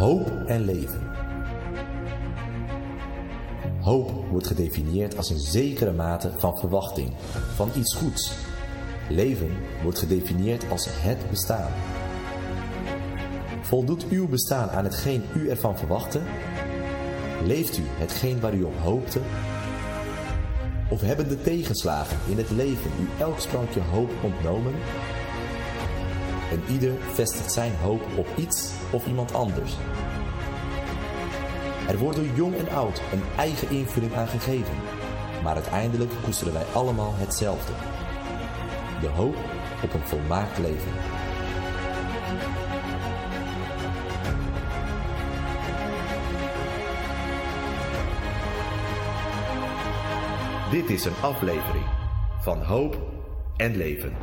Hoop en leven. Hoop wordt gedefinieerd als een zekere mate van verwachting, van iets goeds. Leven wordt gedefinieerd als het bestaan. Voldoet uw bestaan aan hetgeen u ervan verwachtte? Leeft u hetgeen waar u op hoopte? Of hebben de tegenslagen in het leven u elk sprankje hoop ontnomen? En ieder vestigt zijn hoop op iets of iemand anders. Er wordt door jong en oud een eigen invulling aan gegeven, maar uiteindelijk koesteren wij allemaal hetzelfde. De hoop op een volmaakt leven. Dit is een aflevering van Hoop en Leven.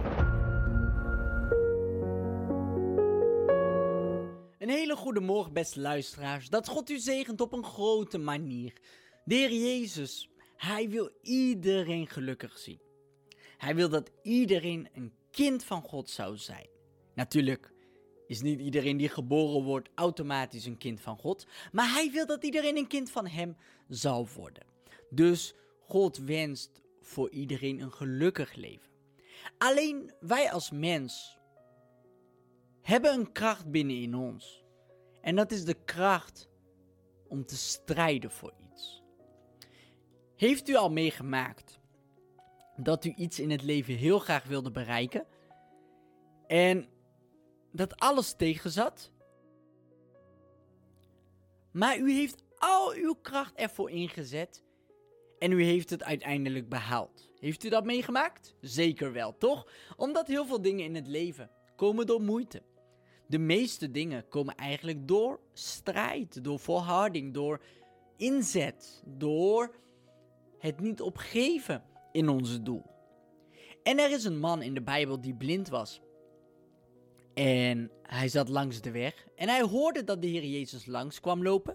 Een hele goede morgen, beste luisteraars. Dat God u zegent op een grote manier. De Heer Jezus, Hij wil iedereen gelukkig zien. Hij wil dat iedereen een kind van God zou zijn. Natuurlijk is niet iedereen die geboren wordt automatisch een kind van God, maar Hij wil dat iedereen een kind van Hem zal worden. Dus God wenst voor iedereen een gelukkig leven. Alleen wij als mens hebben een kracht binnenin ons. En dat is de kracht om te strijden voor iets. Heeft u al meegemaakt dat u iets in het leven heel graag wilde bereiken en dat alles tegenzat? Maar u heeft al uw kracht ervoor ingezet en u heeft het uiteindelijk behaald. Heeft u dat meegemaakt? Zeker wel, toch? Omdat heel veel dingen in het leven komen door moeite. De meeste dingen komen eigenlijk door strijd, door volharding, door inzet, door het niet opgeven in ons doel. En er is een man in de Bijbel die blind was. En hij zat langs de weg en hij hoorde dat de Heer Jezus langs kwam lopen.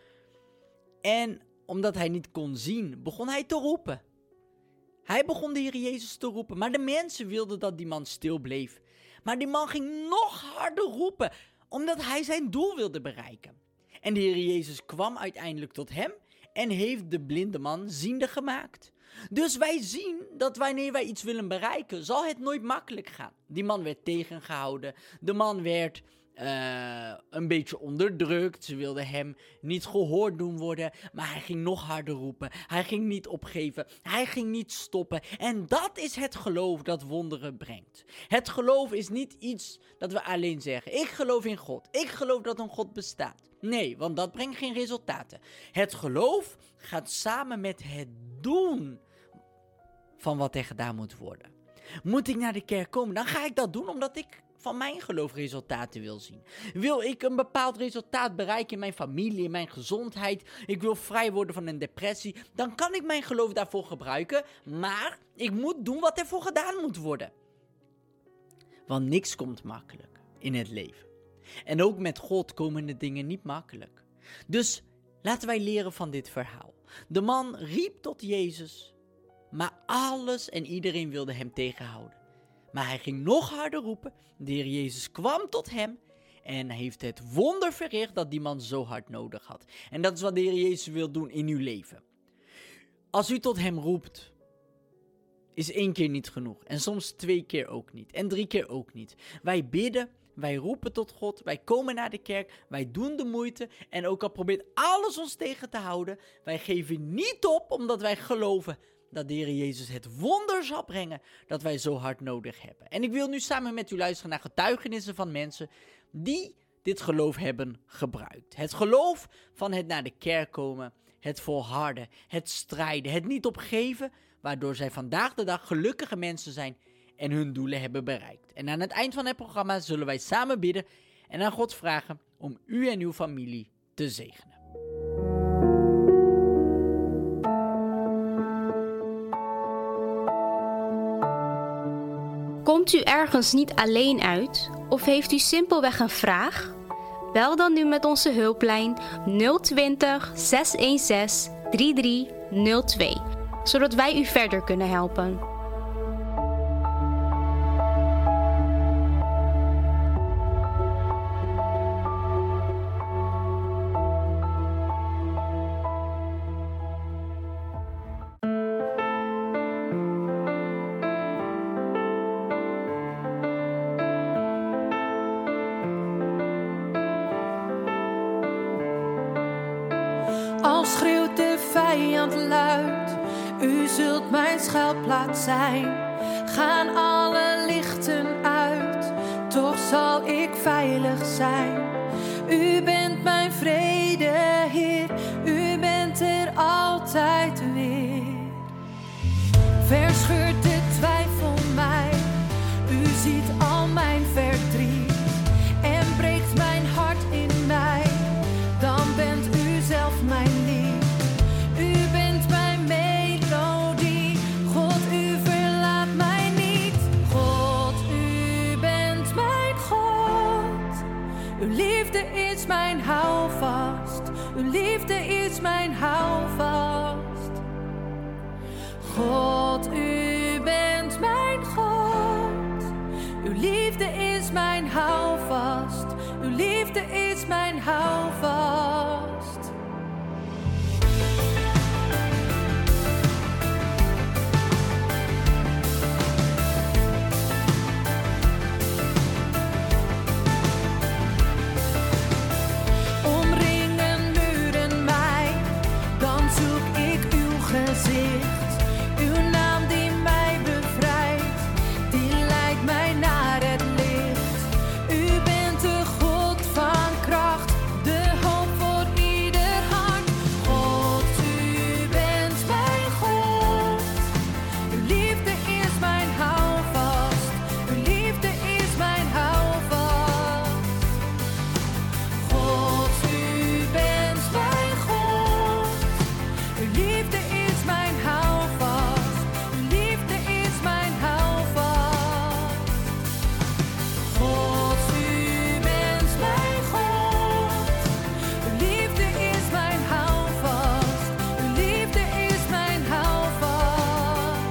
En omdat hij niet kon zien, begon hij te roepen. Hij begon de Heer Jezus te roepen, maar de mensen wilden dat die man stil bleef. Maar die man ging nog harder roepen, omdat hij zijn doel wilde bereiken. En de Heer Jezus kwam uiteindelijk tot hem en heeft de blinde man ziende gemaakt. Dus wij zien dat wanneer wij iets willen bereiken, zal het nooit makkelijk gaan. Die man werd tegengehouden, de man werd een beetje onderdrukt. Ze wilden hem niet gehoord doen worden, maar hij ging nog harder roepen. Hij ging niet opgeven, hij ging niet stoppen. En dat is het geloof dat wonderen brengt. Het geloof is niet iets dat we alleen zeggen. Ik geloof in God, ik geloof dat een God bestaat. Nee, want dat brengt geen resultaten. Het geloof gaat samen met het doen van wat er gedaan moet worden. Moet ik naar de kerk komen, dan ga ik dat doen omdat ik van mijn geloof resultaten wil zien. Wil ik een bepaald resultaat bereiken in mijn familie, in mijn gezondheid, ik wil vrij worden van een depressie, dan kan ik mijn geloof daarvoor gebruiken, maar ik moet doen wat ervoor gedaan moet worden. Want niks komt makkelijk in het leven. En ook met God komen de dingen niet makkelijk. Dus laten wij leren van dit verhaal. De man riep tot Jezus, maar alles en iedereen wilde hem tegenhouden. Maar hij ging nog harder roepen. De Heer Jezus kwam tot hem en heeft het wonder verricht dat die man zo hard nodig had. En dat is wat de Heer Jezus wil doen in uw leven. Als u tot hem roept, is 1 keer niet genoeg. En soms 2 keer ook niet. En 3 keer ook niet. Wij bidden, wij roepen tot God, wij komen naar de kerk, wij doen de moeite. En ook al probeert alles ons tegen te houden, wij geven niet op omdat wij geloven dat de Heer Jezus het wonder zal brengen dat wij zo hard nodig hebben. En ik wil nu samen met u luisteren naar getuigenissen van mensen die dit geloof hebben gebruikt. Het geloof van het naar de kerk komen, het volharden, het strijden, het niet opgeven, waardoor zij vandaag de dag gelukkige mensen zijn en hun doelen hebben bereikt. En aan het eind van het programma zullen wij samen bidden en aan God vragen om u en uw familie te zegenen. Komt u ergens niet alleen uit of heeft u simpelweg een vraag? Bel dan nu met onze hulplijn 020 616 3302, zodat wij u verder kunnen helpen. vijand luidt. U zult mijn schuilplaats zijn. Gaan alle lichten uit, toch zal ik veilig zijn. U bent mijn vrede, Heer. U bent er altijd weer. Verscheurt de twijfel mij. U ziet al mijn verdriet en breekt mijn hart in mij. Dan bent u zelf mijn lied. U bent mijn melodie. God, u verlaat mij niet. God, u bent mijn God. Uw liefde is mijn houvast. Uw liefde is mijn houvast. God, u bent mijn God. Uw liefde is mijn houvast. Uw liefde is mijn houvast. Omringen muren mij, dan zoek ik uw gezicht. Uw naam die mij bevrijdt, die leidt mij naar het licht. U bent de God van kracht, de hoop voor ieder hart. God, u bent mijn God. Uw liefde is mijn houvast. Uw liefde is mijn houvast. God, u bent mijn God. Uw liefde is mijn houvast. Uw liefde is mijn houvast. God, u bent mijn God. Uw liefde is mijn houvast. Uw liefde is mijn houvast.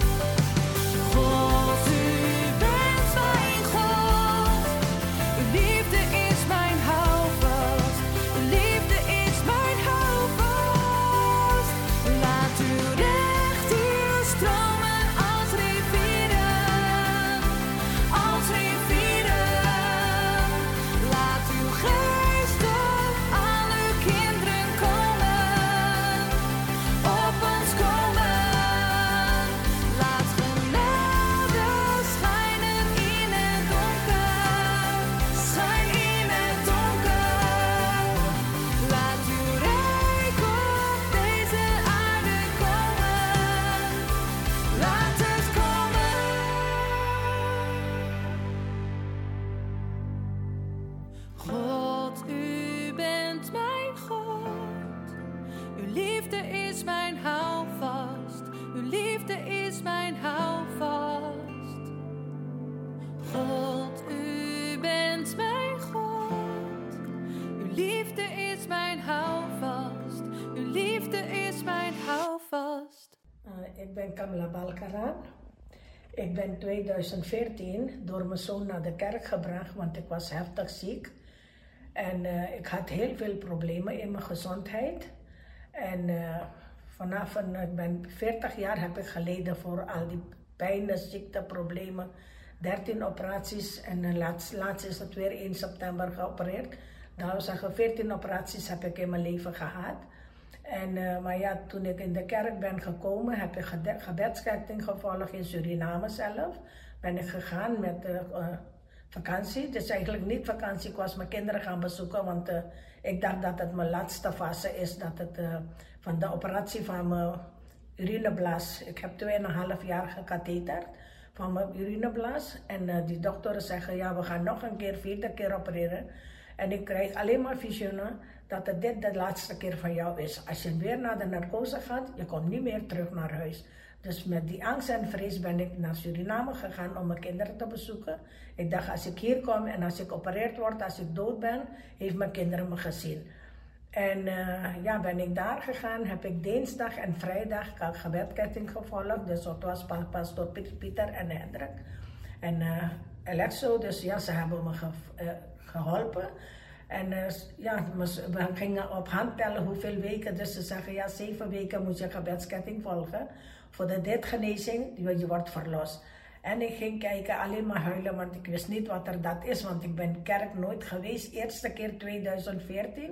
God, u bent mijn God. Uw liefde is mijn houvast. Uw liefde is mijn houvast. Laat uw recht hier stromen als rivieren, als rivieren. Laat uw geest op alle kinderen komen, op ons komen. Laat genade schijnen in het donker, schijn in het donker. Laat uw rijk op deze aarde komen, laat het komen. God, u bent mijn God. Uw liefde is mijn houvast. Uw liefde is mijn houvast. God, u bent mijn God. Uw liefde is mijn houvast. Uw liefde is mijn houvast. Ik ben Kamla Balkaran. Ik ben 2014 door mijn zoon naar de kerk gebracht, want ik was heftig ziek. En ik had heel veel problemen in mijn gezondheid. En ik ben 40 jaar heb ik geleden voor al die pijn, ziekte, problemen. 13 operaties en laatst is het weer 1 september geopereerd. Dat wil zeggen 14 operaties heb ik in mijn leven gehad. En, maar ja, toen ik in de kerk ben gekomen, heb ik gebedsketting gevolgd in Suriname zelf. Ben ik gegaan met vakantie. Het is eigenlijk niet vakantie, ik was mijn kinderen gaan bezoeken, want ik dacht dat het mijn laatste fase is, dat het van de operatie van mijn urineblaas. Ik heb 2,5 jaar gekatheterd van mijn urineblaas. En die doktoren zeggen, ja, we gaan nog een keer, 4e keer opereren. En ik krijg alleen maar visioenen dat het dit de laatste keer van jou is. Als je weer naar de narcose gaat, je komt niet meer terug naar huis. Dus met die angst en vrees ben ik naar Suriname gegaan om mijn kinderen te bezoeken. Ik dacht, als ik hier kom en als ik geopereerd word, als ik dood ben, heeft mijn kinderen me gezien. En ja, ben ik daar gegaan, heb ik dinsdag en vrijdag gebedsketting gevolgd. Dus het was pastor Pieter en Hendrik. En Alexo, dus ja, ze hebben me geholpen. En ja, we gingen op hand tellen hoeveel weken. Dus ze zeggen, ja, 7 weken moet je gebedsketting volgen. Voor de genezing, je wordt verlost. En ik ging kijken, alleen maar huilen, want ik wist niet wat er dat is. Want ik ben kerk nooit geweest. Eerste keer 2014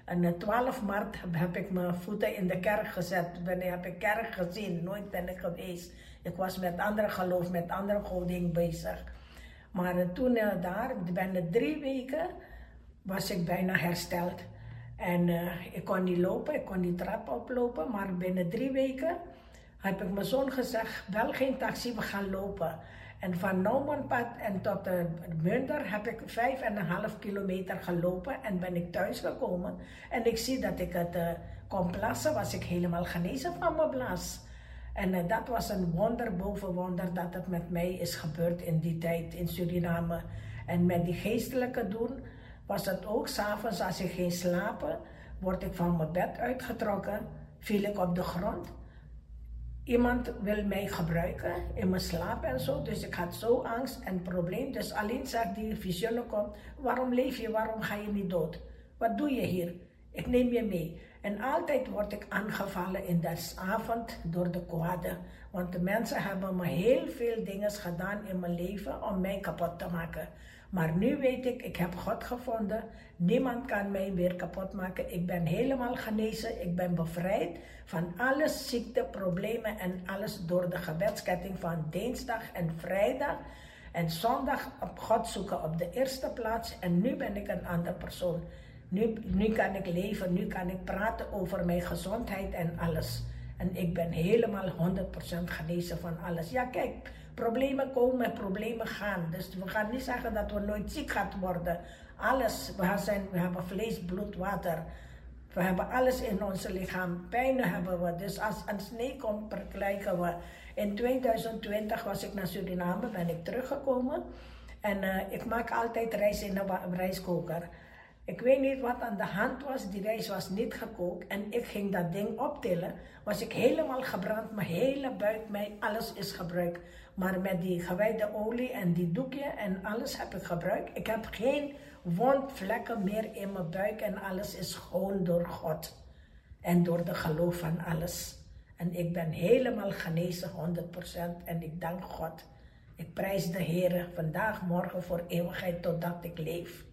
En 12 maart heb ik mijn voeten in de kerk gezet. Heb ik kerk gezien, nooit ben ik geweest. Ik was met andere geloof, met andere goding bezig. Maar toen daar, binnen 3 weken, was ik bijna hersteld. En ik kon niet lopen, ik kon die trap oplopen. Maar binnen 3 weken heb ik mijn zoon gezegd, wel geen taxi, we gaan lopen. En van Nouwenpad en tot Munder heb ik 5,5 kilometer gelopen en ben ik thuis gekomen. En ik zie dat ik het kon plassen, was ik helemaal genezen van mijn blaas. En dat was een wonder boven wonder dat het met mij is gebeurd in die tijd in Suriname. En met die geestelijke doen was het ook 's avonds als ik ging slapen, word ik van mijn bed uitgetrokken, viel ik op de grond. Iemand wil mij gebruiken in mijn slaap en zo, dus ik had zo angst en probleem. Dus alleen zegt die visioen komt, waarom leef je, waarom ga je niet dood? Wat doe je hier? Ik neem je mee. En altijd word ik aangevallen in de avond door de kwade. Want de mensen hebben me heel veel dingen gedaan in mijn leven om mij kapot te maken. Maar nu weet ik heb God gevonden. Niemand kan mij weer kapot maken. Ik ben helemaal genezen. Ik ben bevrijd van alle ziekte, problemen en alles door de gebedsketting van dinsdag en vrijdag. En zondag op God zoeken op de eerste plaats. En nu ben ik een andere persoon. Nu kan ik leven, nu kan ik praten over mijn gezondheid en alles. En ik ben helemaal 100% genezen van alles. Ja, kijk, problemen komen, problemen gaan. Dus we gaan niet zeggen dat we nooit ziek gaan worden. Alles, we hebben vlees, bloed, water. We hebben alles in ons lichaam. Pijn hebben we. Dus als een snee komt, vergelijken we. In 2020 was ik naar Suriname, ben ik teruggekomen. En ik maak altijd rijst in een rijstkoker. Ik weet niet wat aan de hand was, die rijst was niet gekookt en ik ging dat ding optillen. Was ik helemaal gebrand, mijn hele buik, alles is gebruikt. Maar met die gewijde olie en die doekje en alles heb ik gebruikt. Ik heb geen wondvlekken meer in mijn buik en alles is schoon door God. En door de geloof van alles. En ik ben helemaal genezen, 100%. En ik dank God. Ik prijs de Heer vandaag, morgen, voor eeuwigheid, totdat ik leef.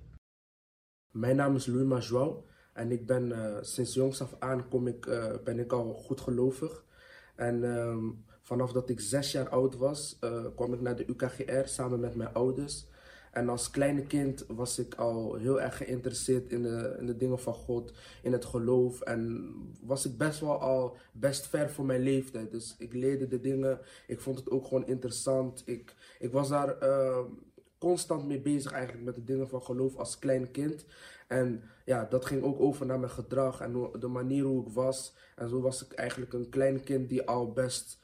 Mijn naam is Louis Majoao en ik ben sinds jongs af aan ben ik al goed gelovig. En vanaf dat ik 6 jaar oud was, kwam ik naar de UKGR samen met mijn ouders. En als kleine kind was ik al heel erg geïnteresseerd in de dingen van God, in het geloof. En was ik best ver voor mijn leeftijd. Dus ik leerde de dingen, ik vond het ook gewoon interessant. Ik was daar constant mee bezig eigenlijk met de dingen van geloof als klein kind. En ja, dat ging ook over naar mijn gedrag en de manier hoe ik was. En zo was ik eigenlijk een klein kind die al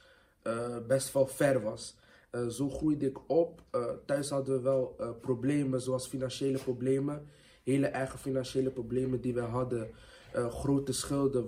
best wel ver was. Zo groeide ik op. Thuis hadden we wel problemen zoals financiële problemen. Hele erge financiële problemen die we hadden. Grote schulden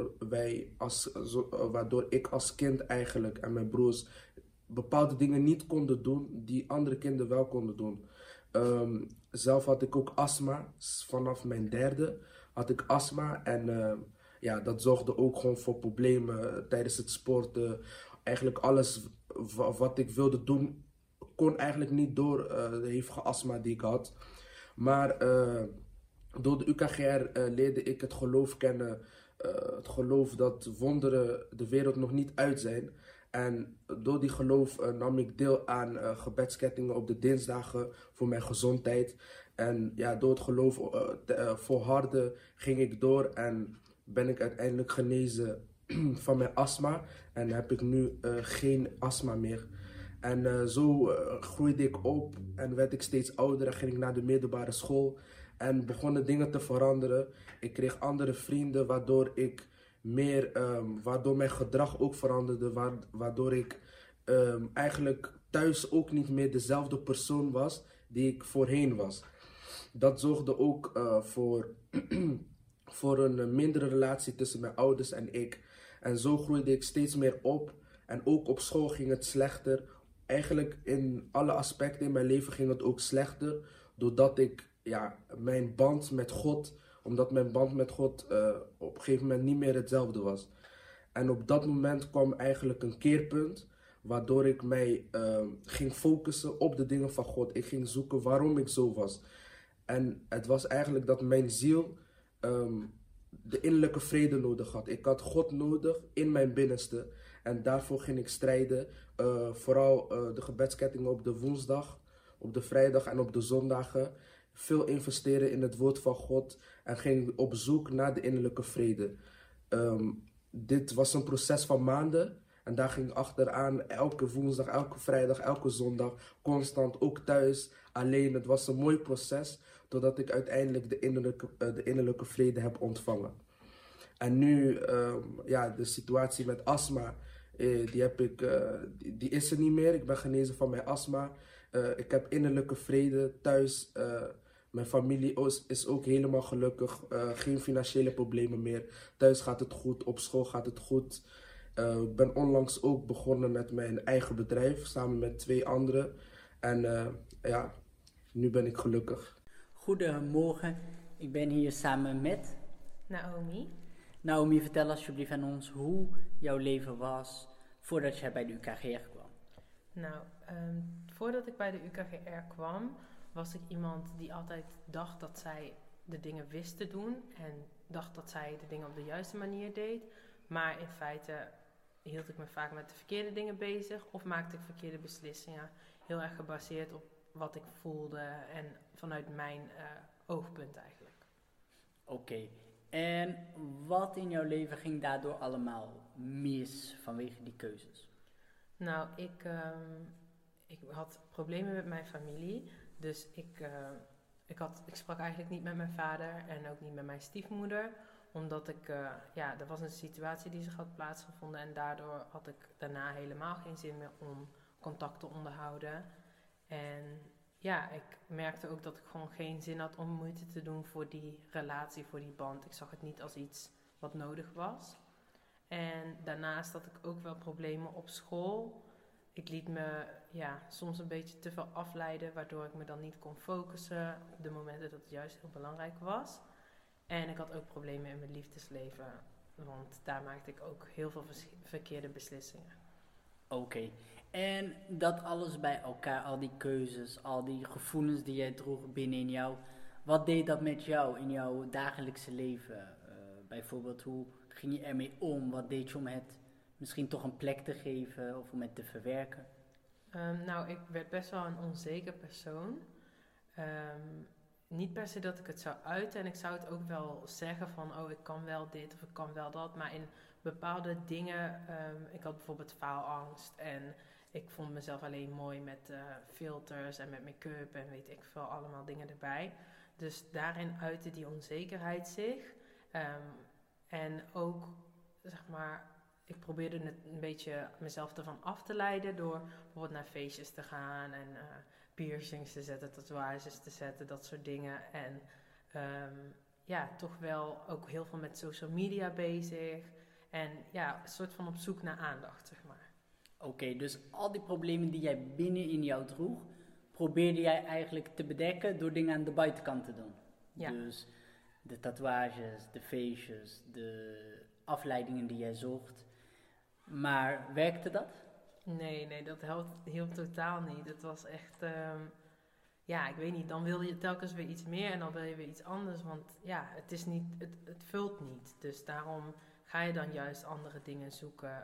waardoor ik als kind eigenlijk en mijn broers bepaalde dingen niet konden doen die andere kinderen wel konden doen. Zelf had ik ook astma. Vanaf mijn 3e had ik astma. En ja, dat zorgde ook gewoon voor problemen tijdens het sporten. Eigenlijk alles wat ik wilde doen, kon eigenlijk niet door de hevige astma die ik had. Maar door de UKGR leerde ik het geloof kennen. Het geloof dat wonderen de wereld nog niet uit zijn. En door die geloof nam ik deel aan gebedskettingen op de dinsdagen voor mijn gezondheid. En ja, door het geloof volharden ging ik door en ben ik uiteindelijk genezen van mijn astma. En heb ik nu geen astma meer. En zo groeide ik op en werd ik steeds ouder en ging ik naar de middelbare school. En begonnen dingen te veranderen. Ik kreeg andere vrienden waardoor mijn gedrag ook veranderde, waardoor ik eigenlijk thuis ook niet meer dezelfde persoon was die ik voorheen was. Dat zorgde ook voor een mindere relatie tussen mijn ouders en ik. En zo groeide ik steeds meer op en ook op school ging het slechter. Eigenlijk in alle aspecten in mijn leven ging het ook slechter, doordat mijn band met God op een gegeven moment niet meer hetzelfde was. En op dat moment kwam eigenlijk een keerpunt, waardoor ik mij ging focussen op de dingen van God. Ik ging zoeken waarom ik zo was. En het was eigenlijk dat mijn ziel de innerlijke vrede nodig had. Ik had God nodig in mijn binnenste. En daarvoor ging ik strijden. Vooral de gebedskettingen op de woensdag, op de vrijdag en op de zondagen. Veel investeren in het woord van God. En ging op zoek naar de innerlijke vrede. Dit was een proces van maanden. En daar ging ik achteraan elke woensdag, elke vrijdag, elke zondag. Constant, ook thuis, alleen. Het was een mooi proces. Totdat ik uiteindelijk de innerlijke vrede heb ontvangen. En nu, de situatie met astma, die is er niet meer. Ik ben genezen van mijn astma. Ik heb innerlijke vrede thuis. Mijn familie is ook helemaal gelukkig. Geen financiële problemen meer. Thuis gaat het goed, op school gaat het goed. Ik ben onlangs ook begonnen met mijn eigen bedrijf, samen met 2 anderen. En nu ben ik gelukkig. Goedemorgen, ik ben hier samen met Naomi. Naomi. Vertel alsjeblieft aan ons hoe jouw leven was voordat jij bij de UKGR kwam. Nou, voordat ik bij de UKGR kwam, was ik iemand die altijd dacht dat zij de dingen wist te doen en dacht dat zij de dingen op de juiste manier deed. Maar in feite hield ik me vaak met de verkeerde dingen bezig of maakte ik verkeerde beslissingen. Heel erg gebaseerd op wat ik voelde en vanuit mijn oogpunt eigenlijk. Oké, en wat in jouw leven ging daardoor allemaal mis vanwege die keuzes? Nou, ik had problemen met mijn familie. Dus ik sprak eigenlijk niet met mijn vader en ook niet met mijn stiefmoeder. Omdat er was een situatie die zich had plaatsgevonden. En daardoor had ik daarna helemaal geen zin meer om contact te onderhouden. En ja, ik merkte ook dat ik gewoon geen zin had om moeite te doen voor die relatie, voor die band. Ik zag het niet als iets wat nodig was. En daarnaast had ik ook wel problemen op school. Ik liet me soms een beetje te veel afleiden, waardoor ik me dan niet kon focussen op de momenten dat het juist heel belangrijk was. En ik had ook problemen in mijn liefdesleven, want daar maakte ik ook heel veel verkeerde beslissingen. Oké, en dat alles bij elkaar, al die keuzes, al die gevoelens die jij droeg binnenin jou, wat deed dat met jou in jouw dagelijkse leven? Bijvoorbeeld, hoe ging je ermee om? Wat deed je om het misschien toch een plek te geven of om het te verwerken? Nou, ik werd best wel een onzeker persoon. Niet per se dat ik het zou uiten en ik zou het ook wel zeggen van, ik kan wel dit of ik kan wel dat. Maar in bepaalde dingen, ik had bijvoorbeeld faalangst en ik vond mezelf alleen mooi met filters en met make-up en weet ik veel, allemaal dingen erbij. Dus daarin uitte die onzekerheid zich. En ook, zeg maar, ik probeerde het een beetje mezelf ervan af te leiden door bijvoorbeeld naar feestjes te gaan en piercings te zetten, tatoeages te zetten, dat soort dingen. En toch wel ook heel veel met social media bezig. En een soort van op zoek naar aandacht, zeg maar. Oké, dus al die problemen die jij binnenin jou droeg, probeerde jij eigenlijk te bedekken door dingen aan de buitenkant te doen. Ja. Dus de tatoeages, de feestjes, de afleidingen die jij zocht. Maar werkte dat? Nee, dat hielp totaal niet. Het was echt, ik weet niet, dan wil je telkens weer iets meer en dan wil je weer iets anders. Want het is niet, het vult niet. Dus daarom ga je dan juist andere dingen zoeken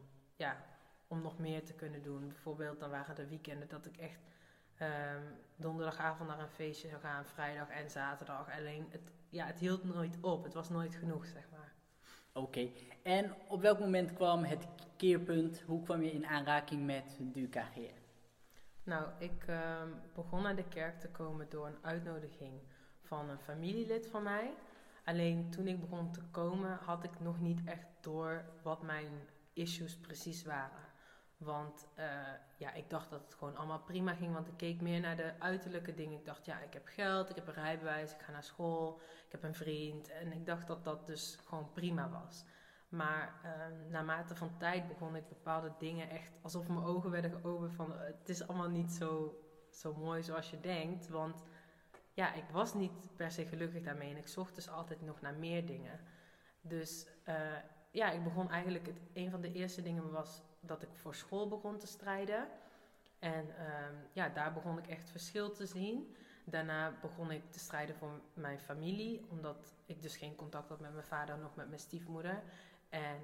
om nog meer te kunnen doen. Bijvoorbeeld, dan waren er weekenden dat ik echt donderdagavond naar een feestje zou gaan, vrijdag en zaterdag. Alleen, het hield nooit op. Het was nooit genoeg, zeg maar. Oké, en op welk moment kwam het keerpunt? Hoe kwam je in aanraking met de UKGR? Nou, ik begon naar de kerk te komen door een uitnodiging van een familielid van mij. Alleen toen ik begon te komen had ik nog niet echt door wat mijn issues precies waren. Want ik dacht dat het gewoon allemaal prima ging, want ik keek meer naar de uiterlijke dingen. Ik dacht, ik heb geld, ik heb een rijbewijs, ik ga naar school, ik heb een vriend. En ik dacht dat dat dus gewoon prima was. Maar naarmate van tijd begon ik bepaalde dingen echt, alsof mijn ogen werden geopend van, het is allemaal niet zo mooi zoals je denkt. Want ik was niet per se gelukkig daarmee en ik zocht dus altijd nog naar meer dingen. Dus ik begon eigenlijk, een van de eerste dingen was dat ik voor school begon te strijden. En daar begon ik echt verschil te zien. Daarna begon ik te strijden voor mijn familie, omdat ik dus geen contact had met mijn vader, nog met mijn stiefmoeder. En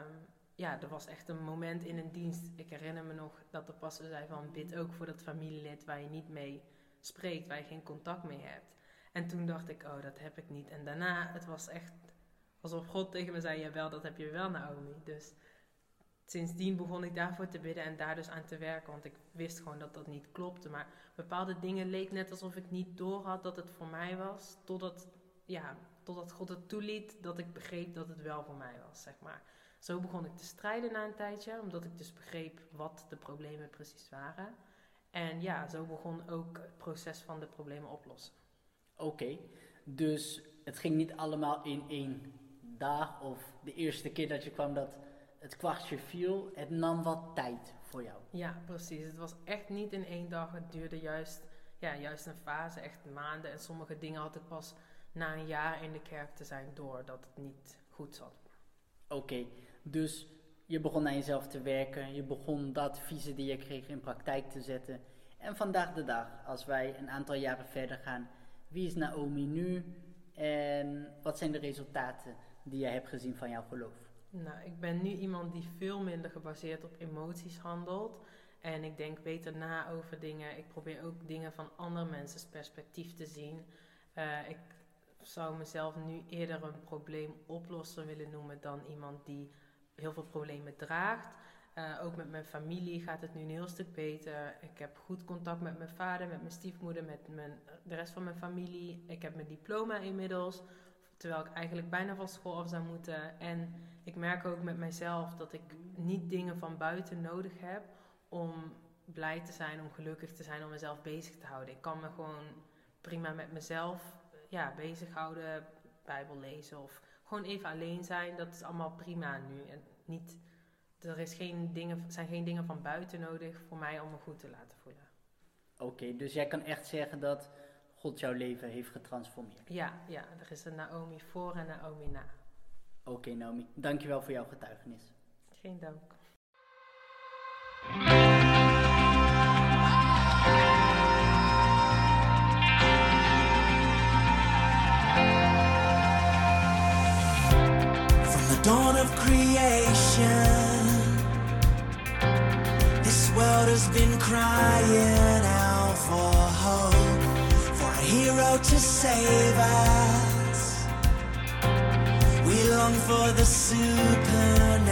er was echt een moment in een dienst, ik herinner me nog dat de pastor zei van bid ook voor dat familielid waar je niet mee spreekt, waar je geen contact mee hebt. En toen dacht ik, oh, dat heb ik niet. En daarna, het was echt alsof God tegen me zei, jawel, dat heb je wel, Naomi. Dus sindsdien begon ik daarvoor te bidden en daar dus aan te werken, want ik wist gewoon dat dat niet klopte. Maar bepaalde dingen leek net alsof ik niet doorhad dat het voor mij was, totdat God het toeliet dat ik begreep dat het wel voor mij was, zeg maar. Zo begon ik te strijden na een tijdje, omdat ik dus begreep wat de problemen precies waren. En ja, zo begon ook het proces van de problemen oplossen. Oké, dus het ging niet allemaal in 1 dag of de eerste keer dat je kwam dat het kwartje viel. Het nam wat tijd voor jou. Ja, precies. Het was echt niet in 1 dag. Het duurde juist een fase, echt maanden. En sommige dingen had ik pas na een jaar in de kerk te zijn doordat het niet goed zat. Oké, dus je begon aan jezelf te werken. Je begon de adviezen die je kreeg in praktijk te zetten. En vandaag de dag, als wij een aantal jaren verder gaan, wie is Naomi nu? En wat zijn de resultaten die je hebt gezien van jouw geloof? Nou, ik ben nu iemand die veel minder gebaseerd op emoties handelt. En ik denk beter na over dingen. Ik probeer ook dingen van andere mensen's perspectief te zien. Ik zou mezelf nu eerder een probleemoplosser willen noemen dan iemand die heel veel problemen draagt. Ook met mijn familie gaat het nu een heel stuk beter. Ik heb goed contact met mijn vader, met mijn stiefmoeder, met de rest van mijn familie. Ik heb mijn diploma inmiddels, terwijl ik eigenlijk bijna van school af zou moeten. En ik merk ook met mijzelf dat ik niet dingen van buiten nodig heb om blij te zijn, om gelukkig te zijn, om mezelf bezig te houden. Ik kan me gewoon prima met mezelf bezighouden, Bijbel lezen of gewoon even alleen zijn. Dat is allemaal prima nu. En er zijn geen dingen van buiten nodig voor mij om me goed te laten voelen. Oké, dus jij kan echt zeggen dat God jouw leven heeft getransformeerd? Ja, er is een Naomi voor en Naomi na. Oké, Naomi, dankjewel voor jouw getuigenis. Geen dank. From the dawn of creation, this world has been crying out for hope, for a hero to save us. We long for the supernatural.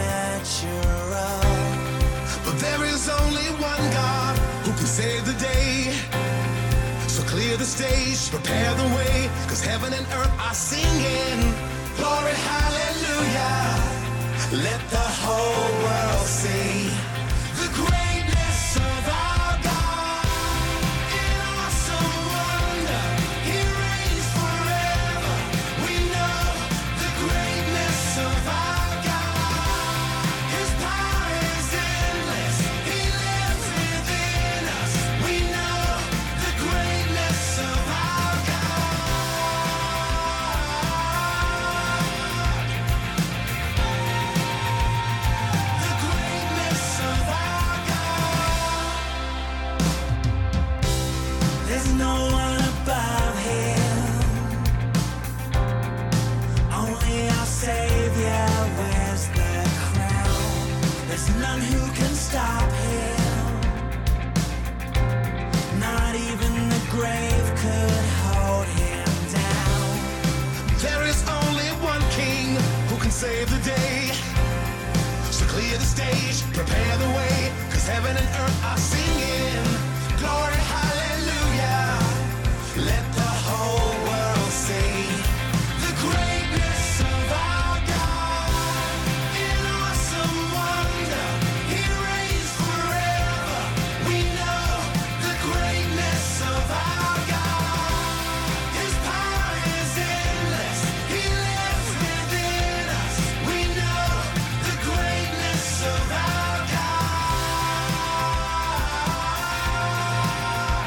But there is only one God who can save the day. So clear the stage, prepare the way, 'cause heaven and earth are singing. Glory, hallelujah. Let the whole world see the greatness of our God. In awesome wonder, He reigns forever. We know the greatness of our God. His power is endless. He lives within us. We know the greatness of our God. The greatness of our God. There's no one above Him, only our Savior wears the crown. There's none who can stop Him, not even the grave could hold Him down. There is only one King who can save the day. So clear the stage, prepare the way, 'cause heaven and earth are singing. Glory, hallelujah. Let the whole world see the greatness of our God. In awesome wonder, He reigns forever. We know the greatness of our God. His power is endless. He lives within us. We know the greatness of our God.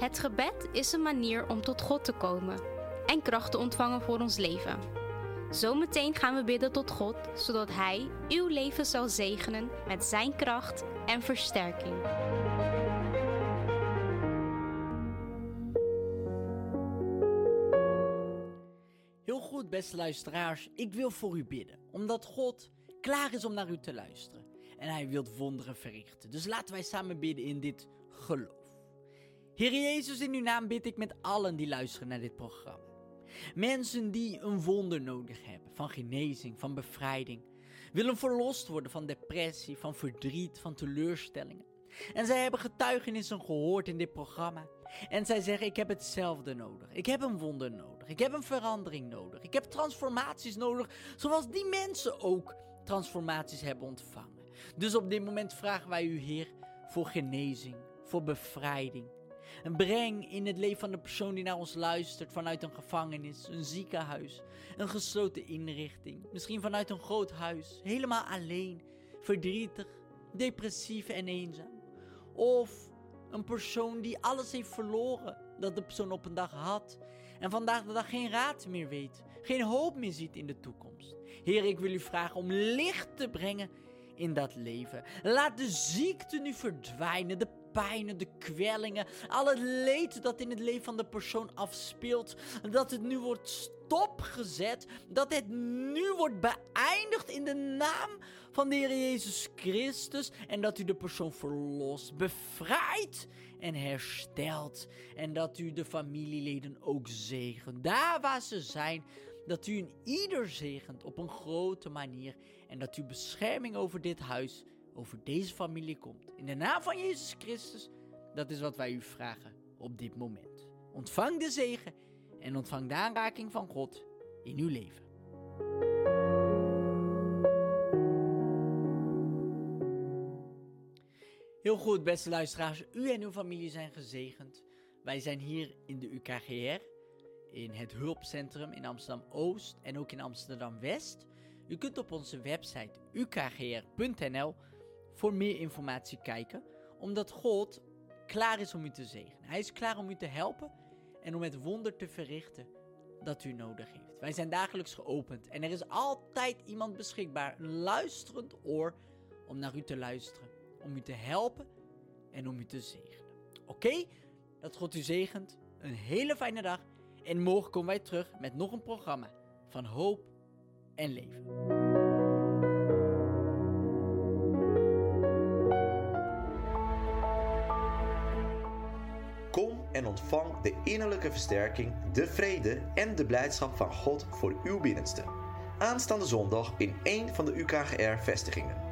Het gebed is een manier om tot God te komen en kracht te ontvangen voor ons leven. Zometeen gaan we bidden tot God, zodat Hij uw leven zal zegenen met zijn kracht en versterking. Heel goed, beste luisteraars, ik wil voor u bidden, omdat God klaar is om naar u te luisteren. En Hij wil wonderen verrichten. Dus laten wij samen bidden in dit geloof. Heer Jezus, in uw naam bid ik met allen die luisteren naar dit programma. Mensen die een wonder nodig hebben, van genezing, van bevrijding. Willen verlost worden van depressie, van verdriet, van teleurstellingen. En zij hebben getuigenissen gehoord in dit programma. En zij zeggen, ik heb hetzelfde nodig. Ik heb een wonder nodig. Ik heb een verandering nodig. Ik heb transformaties nodig, zoals die mensen ook transformaties hebben ontvangen. Dus op dit moment vragen wij u, Heer, voor genezing, voor bevrijding. En breng in het leven van de persoon die naar ons luistert vanuit een gevangenis, een ziekenhuis, een gesloten inrichting. Misschien vanuit een groot huis, helemaal alleen, verdrietig, depressief en eenzaam. Of een persoon die alles heeft verloren dat de persoon op een dag had. En vandaag de dag geen raad meer weet, geen hoop meer ziet in de toekomst. Heer, ik wil u vragen om licht te brengen in dat leven. Laat de ziekte nu verdwijnen, de pijnen, de kwellingen, al het leed dat in het leven van de persoon afspeelt, dat het nu wordt stopgezet, dat het nu wordt beëindigd in de naam van de Heer Jezus Christus en dat u de persoon verlost, bevrijdt en herstelt en dat u de familieleden ook zegent, daar waar ze zijn, dat u een ieder zegent op een grote manier en dat uw bescherming over dit huis, over deze familie komt. In de naam van Jezus Christus, dat is wat wij u vragen op dit moment. Ontvang de zegen en ontvang de aanraking van God in uw leven. Heel goed, beste luisteraars. U en uw familie zijn gezegend. Wij zijn hier in de UKGR, in het hulpcentrum in Amsterdam-Oost en ook in Amsterdam-West. U kunt op onze website ukgr.nl voor meer informatie kijken, omdat God klaar is om u te zegenen. Hij is klaar om u te helpen en om het wonder te verrichten dat u nodig heeft. Wij zijn dagelijks geopend en er is altijd iemand beschikbaar, een luisterend oor om naar u te luisteren, om u te helpen en om u te zegenen. Oké? Dat God u zegent. Een hele fijne dag en morgen komen wij terug met nog een programma van hoop en leven. Kom en ontvang de innerlijke versterking, de vrede en de blijdschap van God voor uw binnenste. Aanstaande zondag in één van de UKGR-vestigingen.